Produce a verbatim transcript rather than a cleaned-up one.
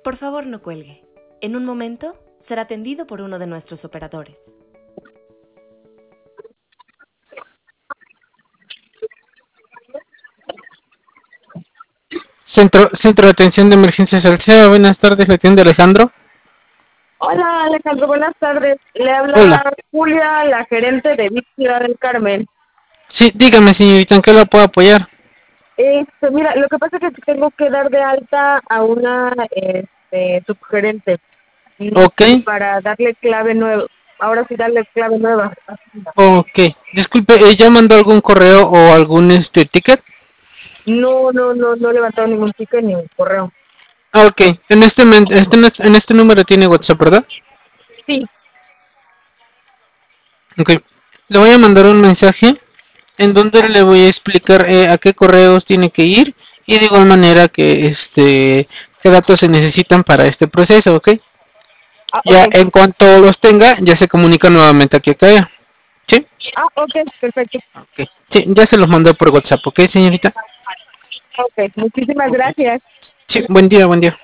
Por favor, no cuelgue. En un momento será atendido por uno de nuestros operadores. Centro, Centro de Atención de Emergencias Salceda, buenas tardes, ¿le atiende Alejandro? Hola Alejandro, buenas tardes. Le Hola. habla Julia, la gerente de V I P Ciudad del Carmen. Sí, dígame señorita, ¿en qué la puedo apoyar? Este, mira, lo que pasa es que tengo que dar de alta a una este, subgerente y Ok, para darle clave nueva. Ahora sí darle clave nueva. ok. Disculpe, ¿eh, ¿ya mandó algún correo o algún este ticket? No, no, no, no he levantado ningún ticket ni un correo. Ah, ok. En este, men- este, en este número tiene WhatsApp, ¿verdad? Sí, Ok. Le voy a mandar un mensaje en donde le voy a explicar eh, a qué correos tiene que ir y de igual manera que este qué datos se necesitan para este proceso, ¿ok? ah, Ya ok. en cuanto los tenga, ya se comunica nuevamente aquí a Kaya. ¿Sí? Ah, ok, perfecto. Ok. Sí, ya se los mandó por WhatsApp, ¿ok, señorita? Ok, muchísimas Ok. gracias. Sí, buen día, buen día.